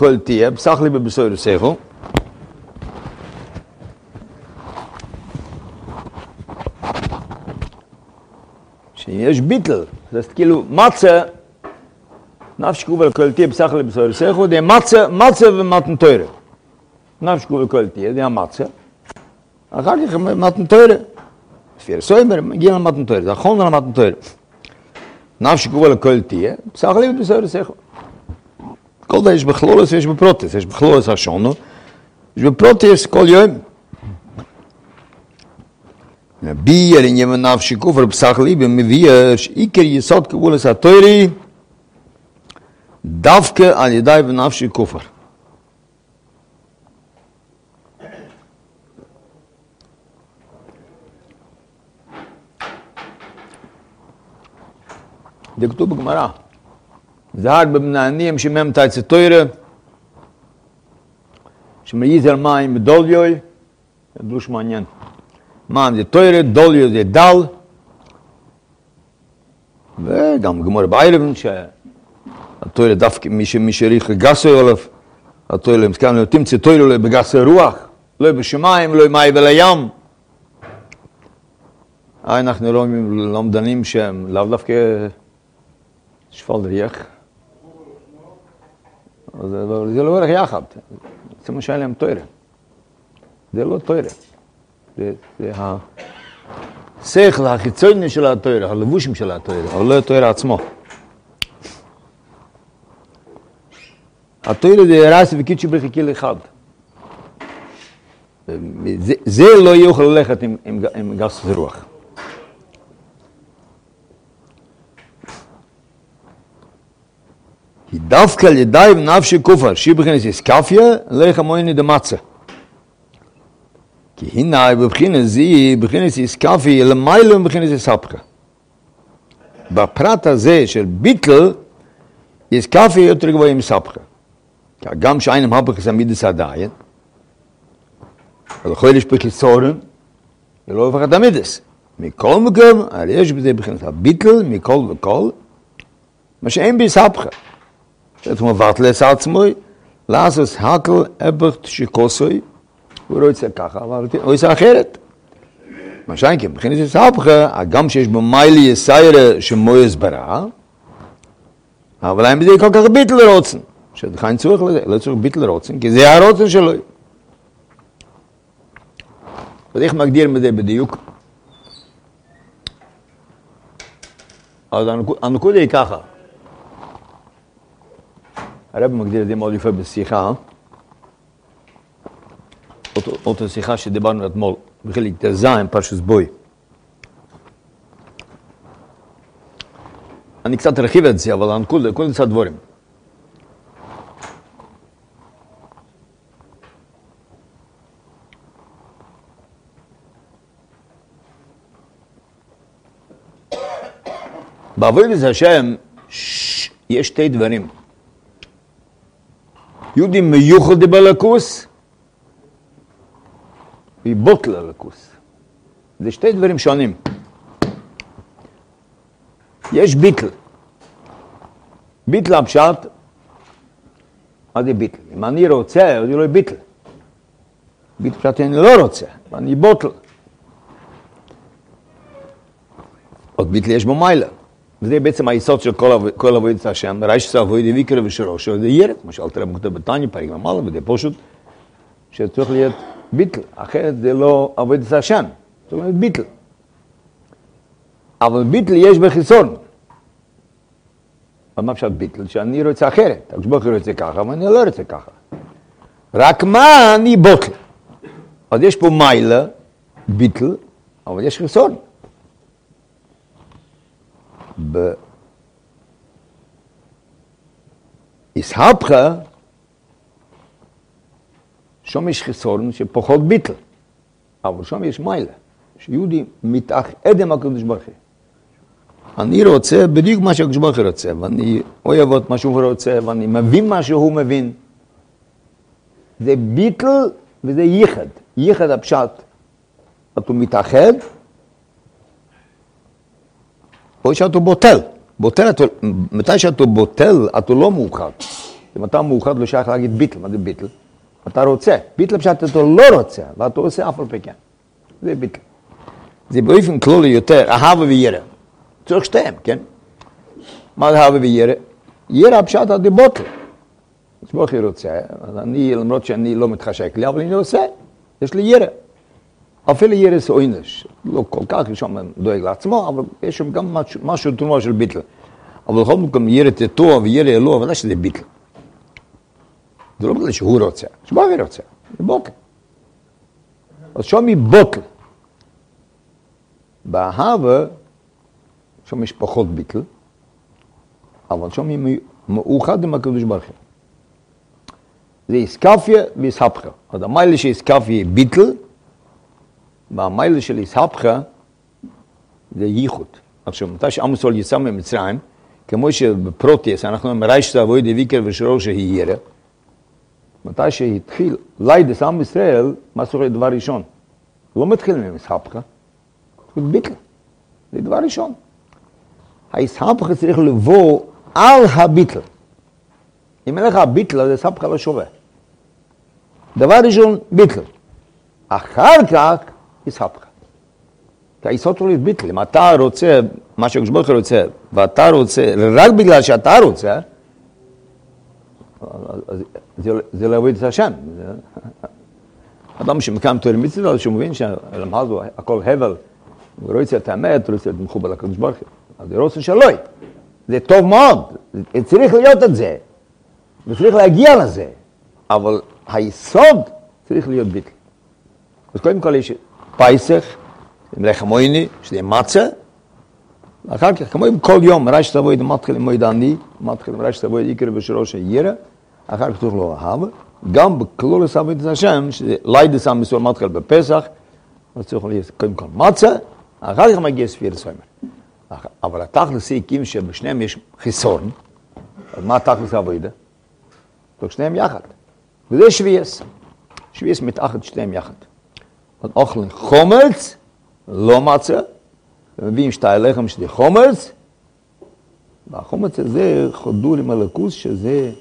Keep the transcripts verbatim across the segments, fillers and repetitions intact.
כל תהיה, בסך לי בבסויר סייכו. שיש ביטל, זה כאילו מצה, נפש קובל כל תהיה, בסך לי בבסויר סייכו, זה מצה, מצה ומתן תוירה. נפש קובל כל תהיה, זה המצה. אחר כך מתן תוירה. פיר סוימר, מגיע למתן תוירה, זה אחרון למתן תוירה. נפש קובל כל תהיה, בסך לי בבסויר סייכו. כל זה יש בכלולס ויש בפרוטס, יש בכלולס השונו, יש בפרוטס כל יום. בייר עניין נפשי כופר בסך ליבה מביא שעיקר יסוד קבולס התוירי דווקא על ידי ונפשי כופר. זה כתוב בגמרא. זהר בבנענים שמם תייצה תוירה, שמריז על מים בדוליוי, זה דרוש מעניין. מים זה תוירה, דוליוי זה דל, וגם גמור בערב, שהתוירה דווקא מי שריך גסוי עולף, התוירה מסכן לא תמצא תוירה לא בגסי רוח, לא בשמיים, לא מים ולים. אנחנו לא מדנים שהם לאו דווקא שפל דריח. זה לא הולך יחד, זה מה שהיה להם תוירה. זה לא תוירה. זה השכל החיצוני של התוירה, הלבושים של התוירה, אבל לא התוירה עצמו. התוירה זה רס וקידשי בחקיל אחד. זה לא יוכל ללכת עם גס רוח. היא דווקא על ידי ונפשי כופר, שהיא בכנס איסקפיה, לך המויני דמצה. כי הנה בבחינס זי, בכנס איסקפיה, למיילו בכנס איסהפכה. בפרט הזה של ביטל, איסקפיה יותר גבוה עם איסהפכה. גם שאינם הפכה סמידס עדיין, אבל יכול יש בקיצורן, ולא הפכה תמידס. מכל מקום, הרי יש בזה בכנס הביטל, מכל וכל, מה שאין באיסהפכה. זאת אומרת, לס עצמוי, לעשות הקל אבכת שכוסוי, הוא רוצה ככה, אבל הוא רוצה אחרת. מה שאין כי מבחינת הסהפכה, גם שיש במיילי יסיירה שמויס ברע, אבל אין בזה כל כך ביטל רוצן, שדחיים צורך לזה, לא צריך ביטל רוצן, כי זה הרוצן שלו. אז איך מגדיר מזה בדיוק? אז הנקודה היא ככה, הרב מגדיר את זה מאוד יפה בשיחה, אותה שיחה שדיברנו אתמול, בחלק תזיים, פרשס בוי. אני קצת הרחיב את זה, אבל אני כול, כול קצת דבורים. בעבודת השם יש שתי דברים. יהודי מיוחד בלקוס, ובוטל הלקוס. זה שתי דברים שונים. יש ביטל. ביטל הפשט, מה זה ביטל? אם אני רוצה, אז זה לא ביטל. ביטל פשט אני לא רוצה, אני בוטל. עוד ביטל יש בו מיילה. וזה בעצם היסוד של כל עבודת השם, ראש שעשה עבודת ויקר ושרוש, זה ירד, מה שאלת רב מוכתב בתניא, פרק ממעלה, וזה פשוט, שצריך להיות ביטל, אחרת זה לא עבודת השם, זאת אומרת ביטל. אבל ביטל יש בחיסון. אבל מה פשוט ביטל? שאני רוצה אחרת, הקדוש ברוך הוא רוצה ככה, אבל אני לא רוצה ככה. רק מה אני בוטל? אז יש פה מיילה, ביטל, אבל יש חיסון. באיסהפכה, שם יש חיסון שפחות ביטל, אבל שם יש מיילה, שיהודי מתאחד עם הקדוש ברוך הוא. אני רוצה בדיוק מה שהקדוש ברוך הוא רוצה, ואני אוהב את מה שהוא רוצה, ואני מבין מה שהוא מבין. זה ביטל וזה ייחד. ייחד הפשט, אתה מתאחד, או שאתה בוטל. בוטל, מתי שאתה בוטל, אתה לא מאוחד. אם אתה מאוחד לא שייך להגיד ביטל, מה זה ביטל? אתה רוצה, ביטל פשוט אתה לא רוצה, ואתה עושה אף על פי כן. זה ביטל. זה באופן כללי יותר, אהבה וירא. צריך שתיהם, כן? מה זה אהבה וירא? ירא פשוט זה בוטל. אז ברוך הוא רוצה, אז אני, למרות שאני לא מתחשק לי, אבל אני עושה, יש לי ירא. אפילו ירא זה אוינש, לא כל כך, יש שם דואג לעצמו, אבל יש שם גם משהו, משהו תרומה של ביטל. אבל בכל מקום ירא תטוע וירא אלוה, ודאי שזה ביטל. זה לא בגלל שהוא רוצה, שברוך הוא רוצה, זה בוטל. אז שם היא בוטל. באהבה, שם יש פחות ביטל, אבל שם היא מאוחד עם הקדוש ברוך הוא. זה איסקפיה ואיסהפכה. אז המיילה של איסקפיה היא ביטל, והמיילה של איסהפכה זה ייחוד. עכשיו, מתי שעם ישראל יצא ממצרים, כמו שבפרוטיאס אנחנו אומרים רייש תעבוד ויקר ושרור שהיא ירא, מתי שהתחיל לידס עם ישראל, מה זאת אומרת דבר ראשון? לא מתחיל עם איסהפכה, זה ביטל. זה דבר ראשון. האיסהפכה צריך לבוא על הביטל. אם אין לך ביטל, אז איסהפכה לא שווה. דבר ראשון, ביטל. אחר כך, איסהפכה. כי היסוד שלו ביטל. אם אתה רוצה, מה שהקדוש ברוך הוא רוצה, ואתה רוצה, רק בגלל שאתה רוצה, זה לא עבוד את השם. אדם שמקיים תורה מצווה, שהוא מבין שלמד לו הכל הבל, הוא רוצה את האמת, הוא רוצה את מחובר לקדוש ברוך הוא. אז זה רוצה שלוי. זה טוב מאוד. צריך להיות את זה. וצריך להגיע לזה. אבל היסוד צריך להיות ביטל. אז קודם כל יש פייסך, עם לחם מויני, שזה מצה, ואחר כך, כמו כל יום, מראש שתבוא את מתחיל עם מועד עני, מתחיל מראש שתבוא את עיקר בשרו של ירא, אחר כך תוך לא אהבה, גם בכלול עבודת את השם, שזה לידס עם ישראל מתחיל בפסח, אז צריך להיות קודם כל מצה, אחר כך מגיע ספיר סוימר. אבל התכלס הקים שבשניהם יש חיסון, אז מה התכלס העבודה? תוך שניהם יחד. וזה שוויס. שוויס מתאחד שניהם יחד. אז אוכלים חומץ, לא מצה, ומביאים שתי לחם שזה חומץ, והחומץ הזה חדור עם הלכוס, שזה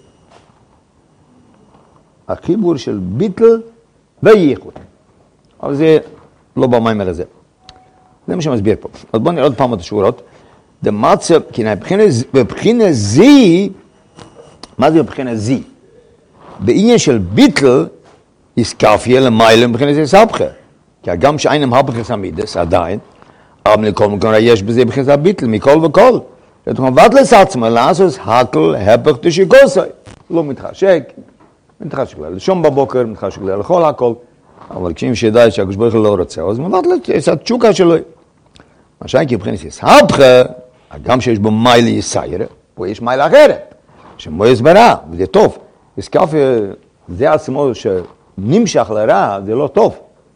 החיבור של ביטל וייחוד. אבל זה לא במיימר הזה. זה מה שמסביר פה. אז בואו נראה עוד פעם את השורות. דמצה, כי בבחינה זי, מה זה בבחינה זי? בעניין של ביטל, איסקפיה למיילה מבחינה זה סבכה. כי גם שאין הם הפכס המידס, עדיין, אבל לכל מקום יש בזה בחינת הביטל, מכל וכל. זאת אומרת, ואת עצמה, לעשות הקל, הפך תשיקוסי. לא מתחשק, מתחשק לה לשום בבוקר, מתחשק לה לכל הכל, אבל כשאם שידע שהקדוש ברוך הוא לא רוצה, אז מבטל את התשוקה שלו. מה שאין כי בחינת הסבכה, גם שיש בו מיילה יסיירה, פה יש מיילה אחרת, שמו יסברה, וזה טוב. איסקפיה, זה עצמו שנמשך לרע, זה לא טוב.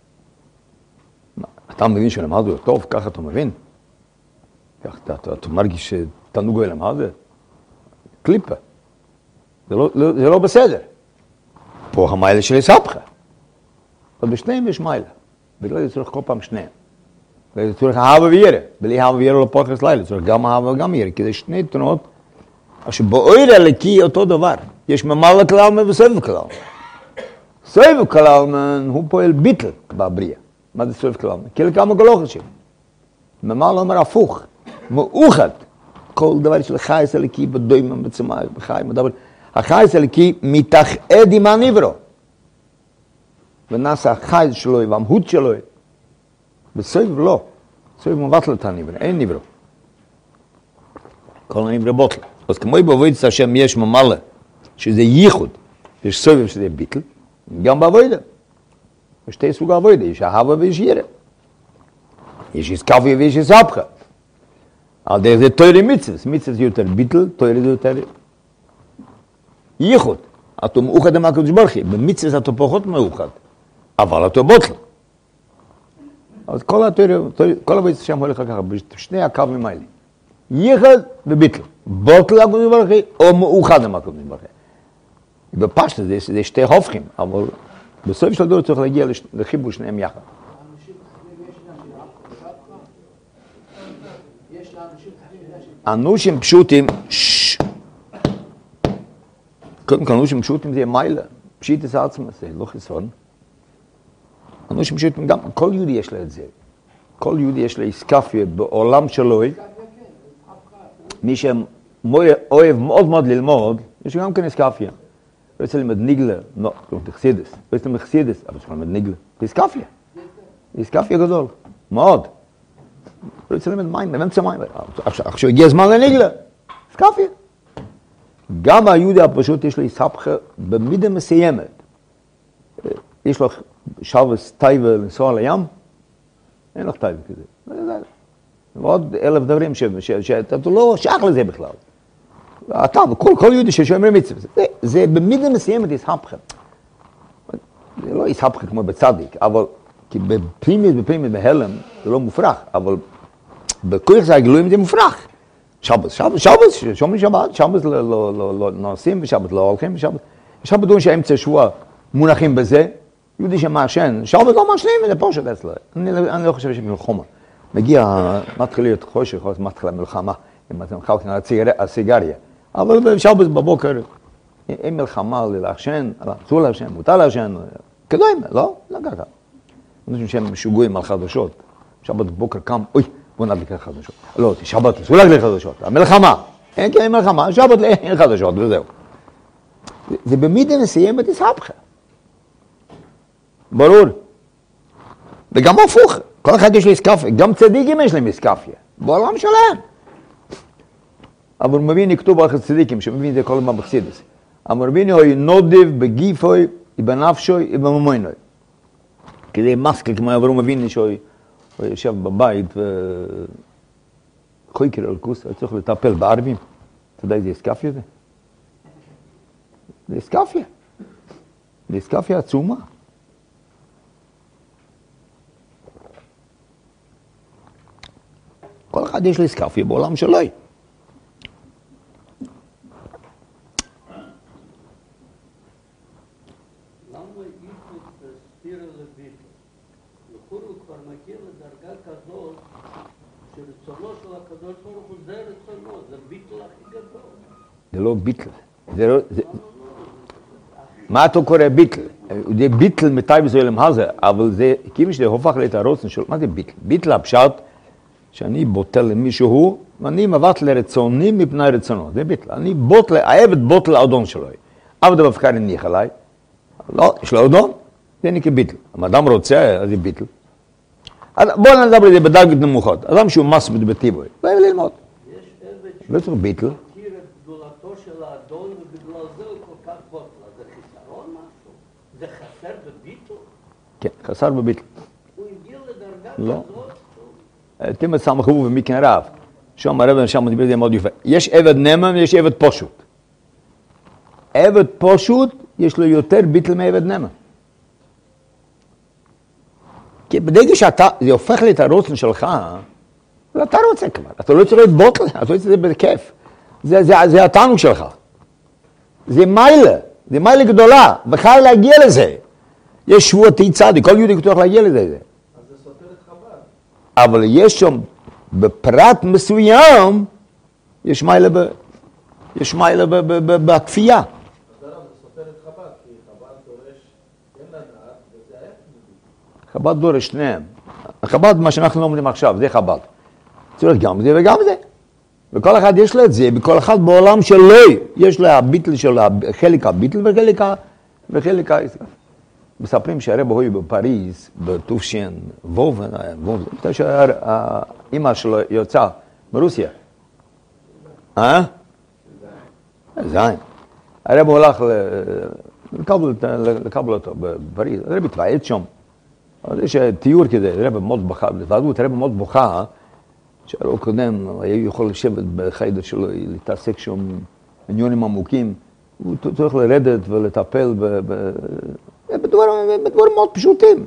אתה מבין שלמד הוא טוב, ככה אתה מבין? כך אתה, אתה, אתה מרגיש שתנוג הוא למד, קליפה. זה לא, לא, זה לא בסדר. פה המיילה של סבכה. אבל בשניהם יש מיילה. בגלל זה צריך כל פעם שניהם. בגלל זה צריך אהבה וירא. בלי אהבה וירא לא פוחס לילה. צריך גם אהבה וגם ירא. כי זה שני תנועות. עכשיו באויר הלקי אותו דבר. יש ממלא כלל וסבב כלל. סבב כלל הוא פועל ביטל בבריאה. מה זה סבב כלל? כאילו כמה גלוחת שם. ממלא אומר הפוך. מאוחד. כל דבר של חייס הלקי בדוימה בצמאי בחיים. החייס הלקי מתאחד עם הנברו. ונעשה החייס שלו והמהות שלו. בסבב לא. סבב מבטל את הנברו. אין נברו. כל הנברו בוטל. אז כמו בעבודת השם יש ממלא, שזה ייחוד, יש סובב שזה ביטל, גם בעבודה. יש שתי סוג עבודה, יש אהבה ויש ירא. יש איסקפיה ויש איסהפכה. על דרך זה תורה מצווה, מצווה זה יותר ביטל, תורה זה יותר ייחוד. אתה מאוחד עם הקדוש ברוך הוא, במצווה אתה פחות מאוחד, אבל אתה בוטל. אז כל התורה, כל עבודת השם הולך ככה, בשני הקווים האלה. ייחוד וביטל. בוטל הקדוש ברוך הוא או מאוחד עם הקדוש ברוך הוא. בפשט זה, זה שתי הופכים, אבל בסוף של הדור צריך להגיע לחיבור שניהם יחד. אנושים פשוטים, קודם כל, אנושים פשוטים זה מיילה, פשיט את עצמם, זה לא חיסון. אנושים פשוטים גם, כל יהודי יש לה את זה. כל יהודי יש לה איסקפיה בעולם שלו. מי שאוהב מאוד מאוד ללמוד, יש גם כן איסקפיה. לא יצא ללמד ניגלה, לא, לא תחסידס. לא יצא ללמד תחסידס, אבל צריך ללמד ניגלה. זה איסקפיה. זה איסקפיה גדול, מאוד. לא יצא ללמד מים, באמצע מים. עכשיו הגיע הזמן לניגלה. איסקפיה. גם היהודי הפשוט יש לו איסהפכה במידה מסיימת. יש לו שבס טייבה לנסוע לים, אין לך טייבה כזה. ועוד אלף דברים שאתה לא שייך לזה בכלל. אתה וכל כל יהודי ששומר מצווה. זה, זה במידה מסיימת איסהפכה. זה לא איסהפכה כמו בצדיק, אבל כי בפנימית, בפנימית, בהלם, זה לא מופרך, אבל בכוח זה הגלויים זה מופרך. שבת, שבת, שבת, שומרים שבת, שבת לא נוסעים ושבת לא הולכים ושבת. שבת דברים שהאמצע שבוע מונחים בזה, יהודי שמעשן, שבת לא מעשנים, זה פושט אצלו. אני לא חושב שמלחמה. מגיע, מתחיל להיות חושך, מתחיל המלחמה, אם אתם חלקים על הסיגריה. אבל בשבת בבוקר, אין מלחמה לעשן, אסור לעשן, מותר לעשן, כדואים, לא? לא ככה. אנשים שהם משוגעים על חדשות. שבת בבוקר קם, אוי, בוא נדליק חדשות. לא, שבת אסור להדליק חדשות, המלחמה. אין כי אין מלחמה, שבת אין חדשות, וזהו. זה במידה מסיימת איסהפכה. ברור. וגם הפוך, כל אחד יש לי איסקפיה, גם צדיקים יש להם איסקפיה, בעולם שלהם. אבל מבין יכתוב על צדיקים, שמבין את זה כל הזמן בחסידות. אבל מבין הוא נודב בגיפוי, בנפשוי, בממונוי. כדי מסקל, כמו אברהם מבין שהוא יושב בבית וחויקר על כוס, הוא צריך לטפל בערבים. אתה יודע איזה איסקפיה זה? זה איסקפיה. זה איסקפיה עצומה. כל אחד יש לי איסקפיה בעולם שלו. זה לא ביטל. זה לא... מה אתה קורא ביטל? זה ביטל מתי בזוילם הזה, אבל זה, כאילו שזה הופך לי את הרוצן שלו, מה זה ביטל? ביטל הפשט, שאני בוטל למישהו, ואני מבט לרצוני מפני רצונו, זה ביטל. אני בוטל, העבד בוטל לאדון שלו. עבד הבפקר הניח עליי, לא, יש לו אדון, זה נקרא ביטל. אם אדם רוצה, אז זה ביטל. בואו נדבר על זה בדרגות נמוכות. אדם שהוא מסבד בטיבוי, לא יהיה ללמוד. לא צריך ביטל. של האדון, ובגלל זה הוא כל כך בוטלה. זה חיסרון משהו? זה חסר בביטל? כן, חסר בביטל. הוא הגיע לדרגה לא. כזאת? תימא סמכו ומכן רב. שם הרב שם דיבר זה מאוד יפה. יש עבד נאמן ויש עבד פשוט. עבד פשוט יש לו יותר ביטל מעבד נאמן. כי בדגש שאתה, זה הופך לי את הרוצן שלך, אתה רוצה כבר. אתה לא צריך להיות בוטל, אתה רוצה את זה בכיף. זה, זה, זה התענוג שלך. זה מיילה, זה מיילה גדולה, וחייב להגיע לזה. יש שבוע תהי צדיק, כל יהודי כתוב להגיע לזה. אז זה סותר את חב"ד. אבל יש שם, בפרט מסוים, יש מיילה, ב, יש מיילה ב, ב, ב, בכפייה. אז זה סותר את חב"ד, כי חב"ד דורש כן לדעת, וזה ההפך. חב"ד דורש שניהם. חב"ד, מה שאנחנו לומדים עכשיו, זה חב"ד. צריך גם זה וגם זה. וכל אחד יש לו את זה, בכל אחד בעולם שלו, יש לו הביטל שלו, חלק הביטל וחלק ה... וחלק ה... מספרים שהרב הוא בפריז, בתושן, וובן, וובן, מתי שהאימא שלו יוצאה מרוסיה. אה? זין. הרב הולך לקבל אותו בפריז, הרב התוועד שם. יש תיאור כזה, הרב מאוד בוכה, התוועדות, הרב מאוד בוכה, שהרב קודם היה יכול לשבת בחיידר שלו, להתעסק שם עניונים עמוקים, הוא צריך לרדת ולטפל בדברים מאוד פשוטים.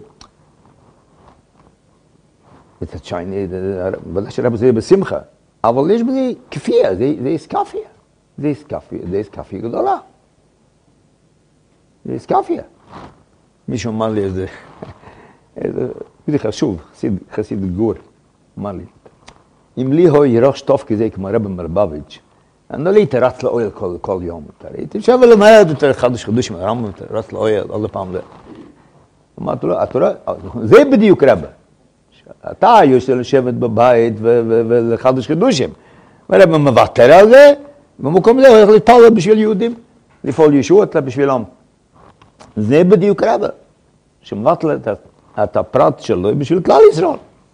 מצד שני, ודאי שהרב זה בשמחה, אבל יש בזה כפייה, זה איסקפיה. זה איסקפיה, זה איסקפיה גדולה. זה איסקפיה. מישהו אמר לי איזה, זה חשוב, חסיד גור, אמר לי, אם לי הוא ירוך שטוף כזה כמו הרב מרבביץ', אני לא הייתי רץ לאויל כל, כל יום. הייתי יושב ולמד יותר חדש חידושים, הרמב"ם רץ לאויל עוד פעם. אמרתי לו, אתה רואה, זה בדיוק רבה. אתה יושב לשבת בבית ולחדש חידושים. ורבה מוותר על זה, במקום זה הוא הולך להתפלל בשביל יהודים, לפעול ישועות בשבילם. זה בדיוק רבה, שמבטל את, את הפרט שלו בשביל כלל ישראל.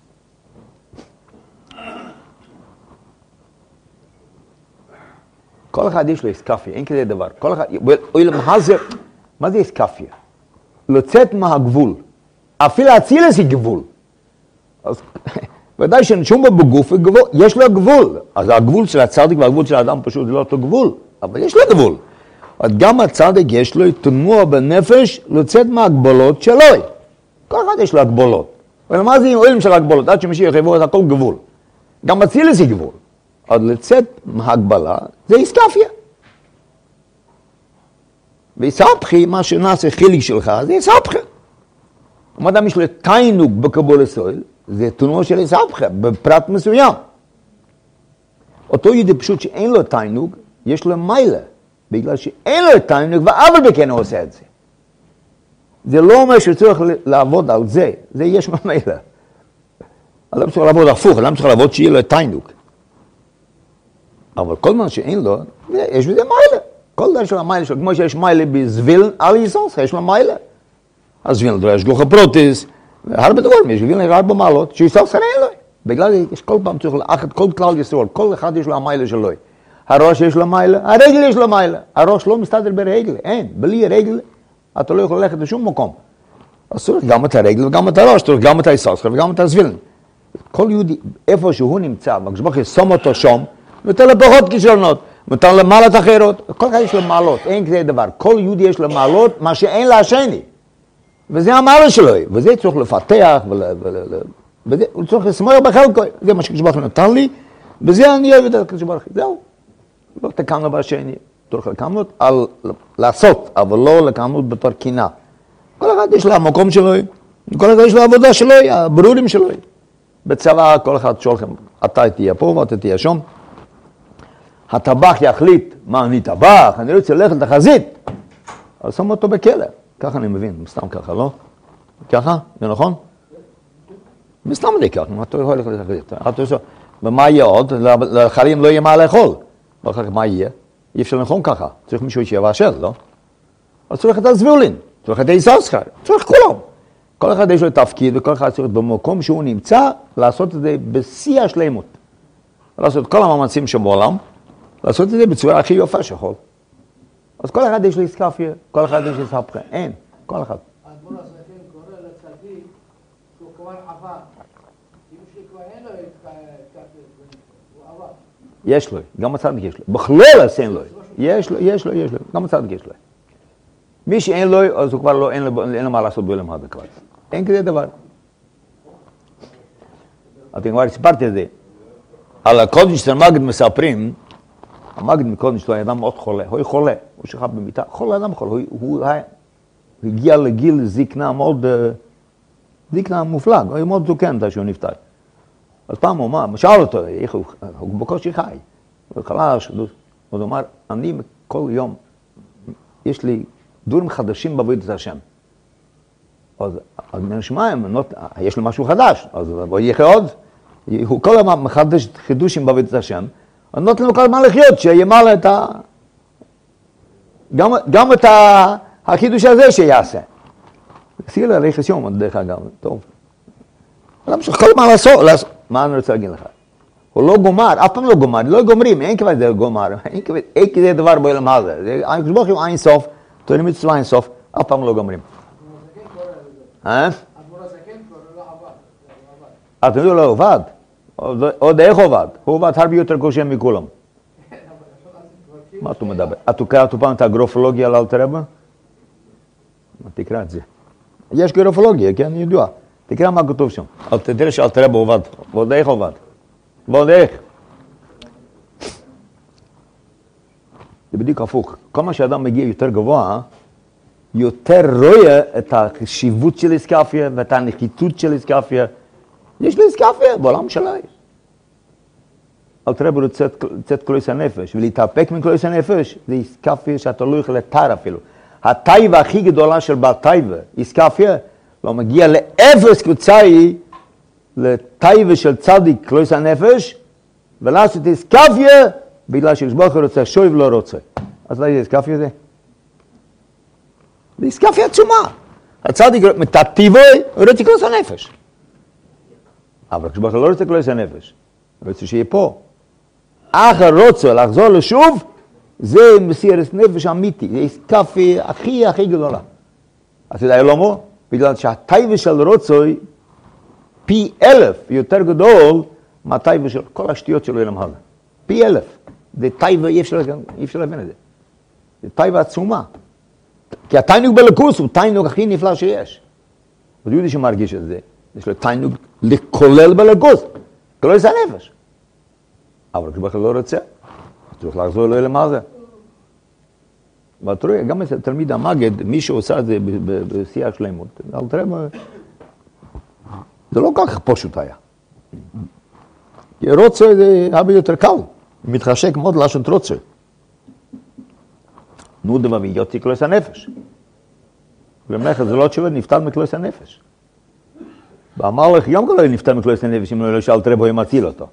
כל אחד יש לו אסקפיה, אין כזה דבר. כל אחד, מה זה אסקפיה? לצאת מהגבול. אפילו אצילס היא גבול. אז ודאי שנשום בגוף, יש לו גבול. אז הגבול של הצדיק והגבול של האדם פשוט זה לא אותו גבול, אבל יש לו גבול. אז גם הצדיק יש לו תנוע בנפש לצאת מהגבולות שלו. כל אחד יש לו הגבולות. ולמה זה עם של הגבולות? עד שמשיח יבוא את הכל גבול. גם אצילס היא גבול. אז לצאת מהגבלה זה אסקפיה. ואסבכי, מה שנעשה חיליק שלך, זה אסבכי. אם אדם יש לו תיינוג בקבול הסויל, זה תנוע של אסבכי, בפרט מסוים. אותו יהודי פשוט שאין לו תיינוג, יש לו מיילה. בגלל שאין לו תיינוג, ואבל בכן הוא עושה את זה. זה לא אומר שצריך לעבוד על זה, זה יש ממיילה. אדם צריך לעבוד הפוך, אדם צריך לעבוד שיהיה לו תיינוג. אבל כל מה שאין לו, יש בזה מיילה. כל דבר של המיילה שלו, כמו שיש מיילה בזווילן, על יסוס, יש לו מיילה. אז זווילן, יש גלוחה פרוטיס, הרבה דברים, יש זווילן, יש הרבה מעלות, שיסוס אין לו. בגלל זה יש כל פעם צריך לאחד כל כלל ישראל, כל אחד יש לו המיילה שלו. הראש יש לו מיילה, הרגל יש לו מיילה. הראש לא מסתדר ברגל, אין. בלי רגל, אתה לא יכול ללכת לשום מקום. אז צריך גם את הרגל וגם את הראש, צריך גם את היסוס וגם את הזווילן. כל יהודי, איפה שהוא נמצא, וכשבוך ישום אותו שם, נותן לו פחות כישרונות, נותן לו מעלות אחרות, כל אחד יש לו מעלות, אין כזה דבר, כל יהודי יש לו מעלות, מה שאין לשני, וזה המעלה שלו, וזה צריך לפתח, וזה, הוא צריך לשמור בחלקו, זה מה שקשבוך נותן לי, וזה אני אוהב את הקשבוך, זהו, לא תקמנו בשני, צריך לקמנות על לעשות, אבל לא לקמנות בתור קינה, כל אחד יש לו המקום שלו, כל אחד יש לו עבודה שלו, הברורים שלו, בצבא כל אחד שולחם, אתה תהיה פה ואתה תהיה שם, הטבח יחליט מה אני טבח, אני רוצה ללכת לחזית, אז שם אותו בכלא, ככה אני מבין, מסתם ככה, לא? ככה? זה נכון? מסתם זה ככה, אתה יכול ללכת לחזית, ומה יהיה עוד? לחיילים לא יהיה מה לאכול, ואחר כך מה יהיה? אי אפשר לנכון ככה, צריך מישהו שיבשל, לא? אז צריך את הזבולין, צריך את היסוסחר, צריך כולם. כל אחד יש לו תפקיד, וכל אחד צריך במקום שהוא נמצא, לעשות את זה בשיא השלמות. לעשות כל המאמצים שבעולם, לעשות את זה בצורה הכי יופה שיכול. אז כל אחד יש לו אסקפיה, כל אחד יש לו סבכה, אין, כל אחד. האדמו"ר הזקן קורא לצדיק שהוא כבר עבד. אם שכבר אין לו את הוא עבד. יש לו, גם הצדיק יש לו. בכלול אין לו. יש לו, יש לו, יש לו, גם הצדיק יש לו. מי שאין לו, אז הוא כבר לא, אין לו, אין לו מה לעשות בעולם הזה כבר. אין כזה דבר. אתם כבר סיפרתי את זה. על הקודש של המגד מספרים, המגד מקודש שלו היה אדם מאוד חולה, הוא היה חולה, הוא שכב במיטה, חולה אדם חולה, הוא, הוא, היה, הוא הגיע לגיל זקנה מאוד, זקנה מופלג, הוא היה מאוד זוקן כשהוא נפטר. אז פעם הוא אמר, שאל אותו, איך הוא, הוא בקושי חי, הוא חלש, הוא אמר, אני כל יום, יש לי דברים חדשים בעבודת השם. אז נשמע, יש לו משהו חדש, אז בוא יחיה עוד. הוא כל הזמן מחדש חידושים בעבודת השם, אז נותן לו כל הזמן לחיות, שימלא את ה... גם, גם את ה... החידוש הזה שיעשה. סיגל עליך יום, דרך אגב, טוב. אדם שכל הזמן לעשות, לעשות, מה אני רוצה להגיד לך? הוא לא גומר, אף פעם לא גומר, לא גומרים, אין כבר זה גומר, אין כזה דבר בעולם הזה. אני חושב שהוא אין סוף, תורים מצווה אין סוף, אף פעם לא גומרים. אה? האדמו"ר הזקן קורא לא עבד. אתה יודע, לא עובד. עוד איך עובד? הוא עובד הרבה יותר קשה מכולם. מה אתה מדבר? אתה קראת פעם את הגרופולוגיה על אלתר רבי? תקרא את זה. יש גרופולוגיה, כן? ידוע. תקרא מה כתוב שם. תראה שאלתר רבי עובד. ועוד איך עובד. ועוד איך. זה בדיוק הפוך. כל מה שאדם מגיע יותר גבוה, יותר רואה את החשיבות של אסקפיה ואת הנחיתות של אסקפיה. יש לי אסקפיה בעולם שלי. אל תראה לצאת כלויס הנפש, ולהתאפק מכלויס הנפש, זה איסקפיה שאתה לא יכול לתאר אפילו. הטייבה הכי גדולה של בעל טייבה, איסקפיה, לא מגיע לאפס קבוצאי, לטייבה של צדיק כלויס הנפש, ולעשות איסקפיה, בגלל ששבוך רוצה, שויב לא רוצה. אז לא יהיה איסקפיה זה? זה איסקפיה עצומה. הצדיק מתעתיבוי, הוא רוצה כלויס הנפש. אבל כשבוך לא רוצה כלויס הנפש, הוא רוצה שיהיה פה. אחר רוצה לחזור לשוב, זה מסירת נפש אמיתי, זה איסקפיה הכי הכי גדולה. אז אתה יודע למה? בגלל שהטייבה של רוצוי פי אלף יותר גדול מהטייבה של כל השטויות שלו אילם הלאה. פי אלף. זה טייבה, אי אפשר להבין את זה. זה טייבה עצומה. כי התיינוג בלכוס הוא תיינוג הכי נפלא שיש. אז יהודי שמרגיש את זה, יש לו תיינוג לכולל בלכוס. כולל זה הנפש. אבל כשבכלל לא רוצה, צריך לחזור לו אילם הלאה. ואתה רואה, גם אצל תלמיד המגד, מי שעושה את זה בשיח שלמות, אל תראה מה... זה לא כל כך פשוט היה. כי רוצה זה הרבה יותר קל. מתחשק מאוד לעשות רוצה. נו דבר ויותי כלוס הנפש. ומלאכת זה לא תשובה, נפטר מכלוס הנפש. ואמר לך, יום כלל נפטר מכלוס הנפש, אם לא שאל תראה בו, אם מציל אותו.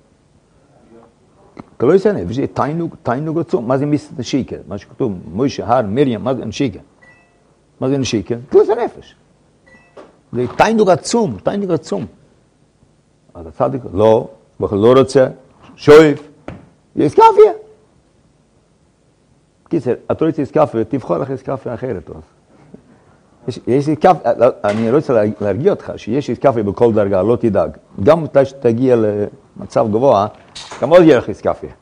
כלוס הנפש זה תיינוג, תיינוג עצום. מה זה מיסת נשיקה? מה שכתוב, מוישה, הר, מרים, מה זה נשיקה? מה זה נשיקה? כלוס הנפש. זה תיינוג עצום, תיינוג עצום. אז הצדיק, לא, בכלל לא רוצה, שויף, זה איסקפיה. קיצר, את רוצה איסקפיה, תבחור לך איסקפיה אחרת. יש איסקפיה, אני רוצה להרגיע אותך שיש איסקפיה בכל דרגה, לא תדאג. גם מתי שתגיע למצב גבוה, גם עוד יהיה לך איסקפיה.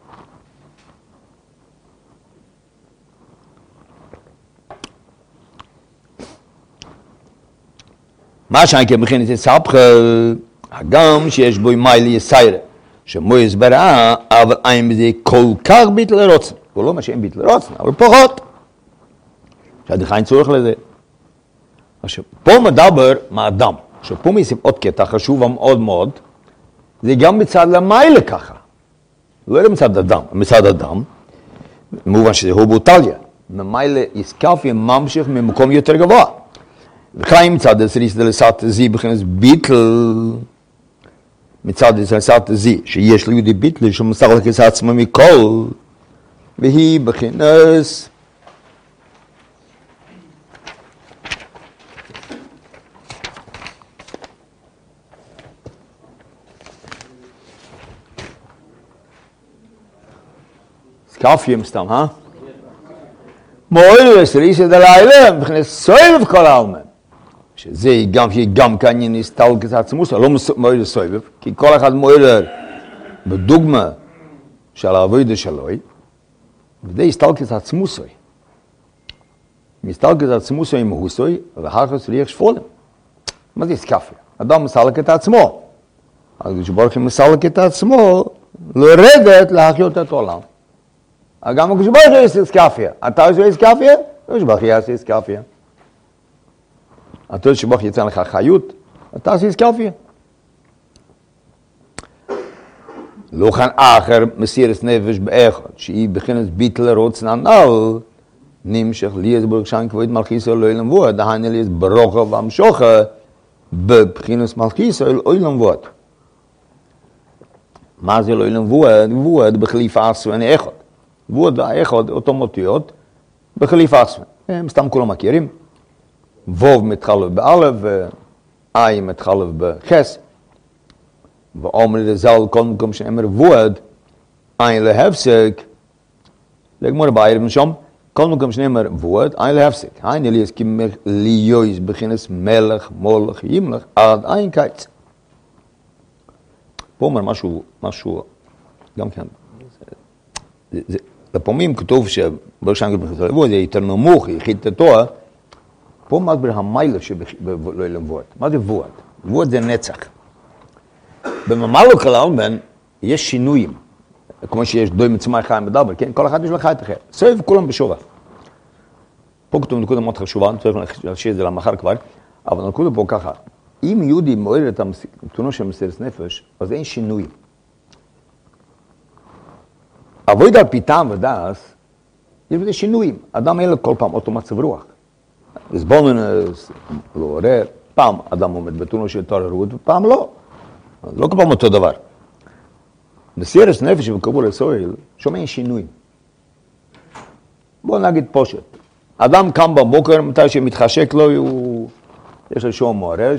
מה שאני כמכין את סבכה, הגם שיש בו מיילי יסיירה, שמו יסברה, אבל אין בזה כל כך ביטל רוצן. הוא לא מה שאין ביטל רוצן, אבל פחות. שעדיך אין צורך לזה. עכשיו, פה מדבר מהאדם. עכשיו, פה מייסים עוד קטע חשוב מאוד מאוד, זה גם מצד למיילה ככה. לא רק מצד אדם, מצד אדם, במובן שזה הובוטליה. ממיילה איסקפיה ממשיך ממקום יותר גבוה. וחיים מצד הסריס דלסת זי בכנס ביטל, מצד הסריסת זי, שיש ליהודי ביטל, שמסתכל לכס עצמו מכל, והיא בכנס, סקפיים סתם, אה? מועיל הסריס דלילה, בכנס סויב כל העלמן. שזה גם שגם כאן נסתל כסעצמוס, לא מועיל סויב, כי כל אחד מועיל בדוגמה של העבודה שלוי, וזה יסתל כסעצמוסוי. מסתל כסעצמוסוי מהוסוי, ואחר כך צריך שפולם. מה זה סקפיה? אדם מסלק את עצמו. אז כשברוך מסלק את עצמו, לרדת להחיות את העולם. גם כשברוך יש סקפיה. אתה עושה סקפיה? כשברוך יעשה סקפיה. אתה יודע שבוך יצא לך חיות, אתה עושה סקפיה. לא כאן אחר מסירת נפש באחד, שהיא בכנס ביטל רוצן הנ"ל, נמשך ליאס ברכשן כבוד מלכיסו לאילם ווד, דהיינו ליאס ברוכה והמשוכה בבכנס מלכיסו לאילם ווד. מה זה לאילם ווד? ווד בחליפה עשווני אחד. ווד והאחד אוטומטיות בחליפה עשווני. הם סתם כולם מכירים. ווב מתחלף באלף, ואי מתחלף בחס. ואומר לזל כל מקום שאמר ווד, אין להפסק, לגמור בערב שם, כל מקום שאמר ווד, אין להפסק. אין אליאס כמך ליועס בכנס מלך, מולך, ימלך, עד אין קיץ. פה אומר משהו, משהו, גם כן, לפעמים כתוב שבראשן בכנס לבוא, זה יותר נמוך, יחיד את התואר, פה מסביר המיילה שבאילם ווד. מה זה ווד? ווד זה נצח. בממלוך העלמן יש שינויים, כמו שיש דוי מצמאי חיים מדבר, כן? כל אחד יש לו חיים אחר. סביב כולם בשובה. פה כתוב נקודה מאוד חשובה, אני צריך להשאיר את זה למחר כבר, אבל נקודה פה ככה, אם יהודי מועיל את התונו של מסירת נפש, אז אין שינויים. עבוד על פי טעם ודס, יש בזה שינויים. אדם אין לו כל פעם אותו מצב רוח. הסבוננס, לא עורר, פעם אדם עומד בתונו של התעוררות, ופעם לא. לא כל פעם אותו דבר. בסיירס נפש ובקבול הסוהל, שומעים שינויים. בואו נגיד פושט. אדם קם בבוקר, מתי שמתחשק לו, הוא... יש לו שום מעורר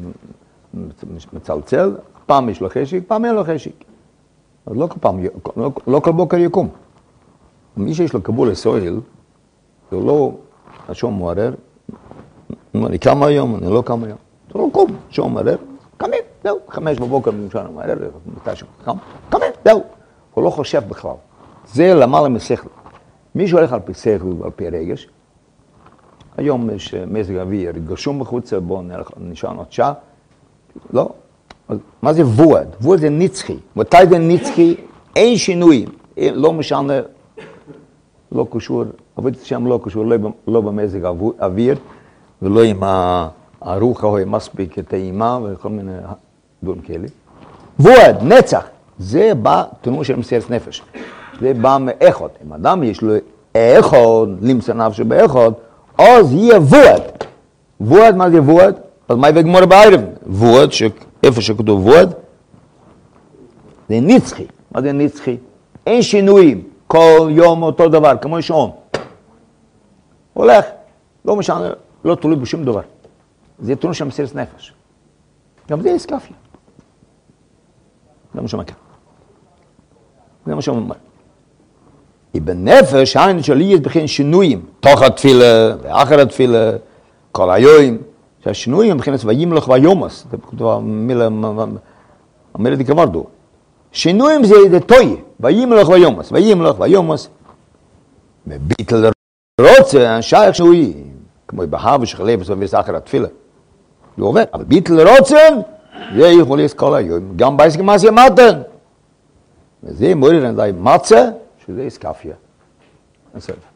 שמצלצל, פעם יש לו חשק, פעם אין לו חשק. אז לא כל פעם, לא, לא כל בוקר יקום. מי שיש לו קבול הסוהל, זה לא השום מעורר, אני קם היום, אני לא קם היום. זה לא קום, שום מעורר, קמים, זהו, חמש בבוקר, משנה מעורר, מתי שהוא קם, קמים, זהו. הוא לא חושב בכלל. זה למעלה משכל. מי שהולך על פי שכל ועל פי רגש, היום יש מזג אוויר, גשום בחוץ, בואו נשאר עוד שעה. לא. מה זה וועד? וועד זה נצחי. מתי זה נצחי? אין שינויים. לא משנה, לא קשור, עבוד שם לא קשור, לא, לא במזג אוויר, ולא עם הרוח ההוא מספיק טעימה וכל מיני דברים כאלה. וועד, נצח. זה בא תנועה של מסירת נפש. זה בא מאחד. אם אדם יש לו אחד, למצוא נפשו באחד, אז יהיה וועד. וועד, מה זה וועד? אז מה יביא גמור בערב? וועד, איפה שכתוב וועד, זה נצחי. מה זה נצחי? אין שינויים. כל יום אותו דבר, כמו שעון. הולך, לא משנה, לא תלוי בשום דבר. זה תנועה של מסירת נפש. גם זה אסקפיה. זה מה שמכיר. זה מה שאומר. בנפש, העין שלי יש בכן שינויים, תוך התפילה, ואחר התפילה, כל היום, שהשינויים בכן וימלוך ויומס, זה המילה, המילה דקוורדו. שינויים זה זה טוי, וימלוך ויומס, וימלוך ויומס, וביטל רוצה, שייך שינויים, כמו בהר ושחלב וסביב אחר התפילה. זה עובד, אבל ביטל רוצה, זה יכול להיות כל היום, גם בעסק מעשי מתן. וזה מוריד עדיין מצה, שזה אסקפיה. בסדר.